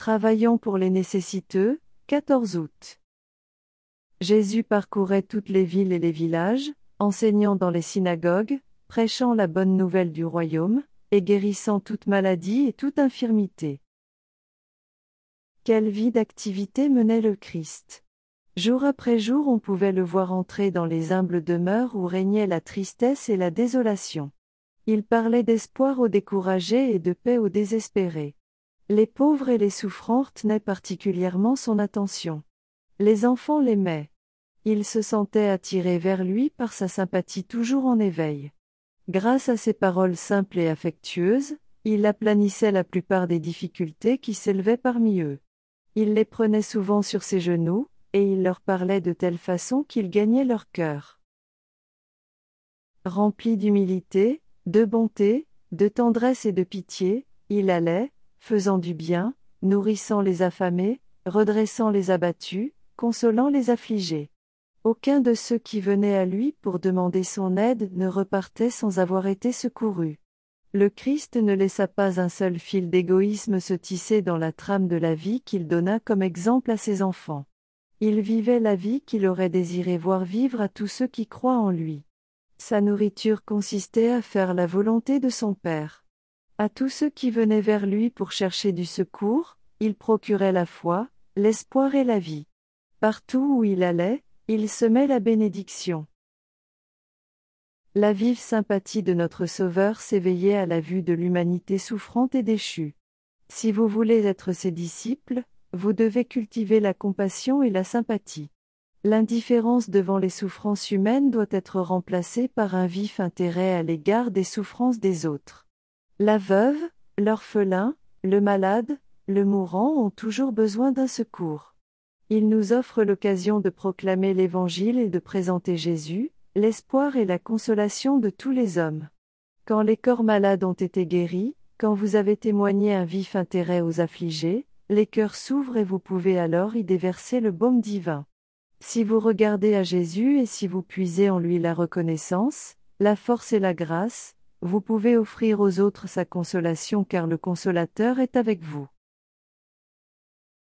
Travaillons pour les nécessiteux, 14 août. Jésus parcourait toutes les villes et les villages, enseignant dans les synagogues, prêchant la bonne nouvelle du royaume, et guérissant toute maladie et toute infirmité. Quelle vie d'activité menait le Christ? Jour après jour on pouvait le voir entrer dans les humbles demeures où régnait la tristesse et la désolation. Il parlait d'espoir aux découragés et de paix aux désespérés. Les pauvres et les souffrants retenaient particulièrement son attention. Les enfants l'aimaient. Ils se sentaient attirés vers lui par sa sympathie toujours en éveil. Grâce à ses paroles simples et affectueuses, il aplanissait la plupart des difficultés qui s'élevaient parmi eux. Il les prenait souvent sur ses genoux, et il leur parlait de telle façon qu'il gagnait leur cœur. Rempli d'humilité, de bonté, de tendresse et de pitié, il allait, faisant du bien, nourrissant les affamés, redressant les abattus, consolant les affligés. Aucun de ceux qui venaient à lui pour demander son aide ne repartait sans avoir été secouru. Le Christ ne laissa pas un seul fil d'égoïsme se tisser dans la trame de la vie qu'il donna comme exemple à ses enfants. Il vivait la vie qu'il aurait désiré voir vivre à tous ceux qui croient en lui. Sa nourriture consistait à faire la volonté de son Père. À tous ceux qui venaient vers lui pour chercher du secours, il procurait la foi, l'espoir et la vie. Partout où il allait, il semait la bénédiction. La vive sympathie de notre Sauveur s'éveillait à la vue de l'humanité souffrante et déchue. Si vous voulez être ses disciples, vous devez cultiver la compassion et la sympathie. L'indifférence devant les souffrances humaines doit être remplacée par un vif intérêt à l'égard des souffrances des autres. La veuve, l'orphelin, le malade, le mourant ont toujours besoin d'un secours. Il nous offre l'occasion de proclamer l'Évangile et de présenter Jésus, l'espoir et la consolation de tous les hommes. Quand les corps malades ont été guéris, quand vous avez témoigné un vif intérêt aux affligés, les cœurs s'ouvrent et vous pouvez alors y déverser le baume divin. Si vous regardez à Jésus et si vous puisez en lui la reconnaissance, la force et la grâce, vous pouvez offrir aux autres sa consolation car le Consolateur est avec vous.